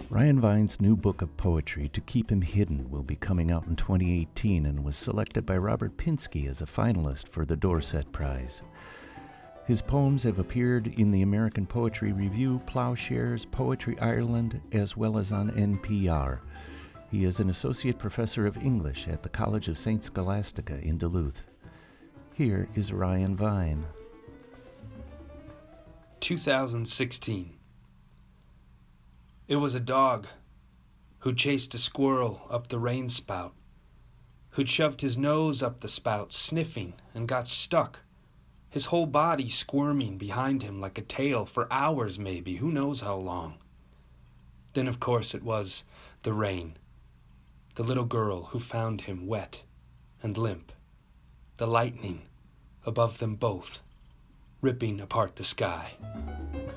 Ryan Vine's new book of poetry, To Keep Him Hidden, will be coming out in 2018 and was selected by Robert Pinsky as a finalist for the Dorset Prize. His poems have appeared in the American Poetry Review, Ploughshares, Poetry Ireland, as well as on NPR. He is an associate professor of English at the College of St. Scholastica in Duluth. Here is Ryan Vine. 2016. It was a dog who chased a squirrel up the rain spout, who'd shoved his nose up the spout, sniffing, and got stuck, his whole body squirming behind him like a tail for hours maybe, who knows how long. Then, of course, it was the rain, the little girl who found him wet and limp, the lightning above them both, ripping apart the sky.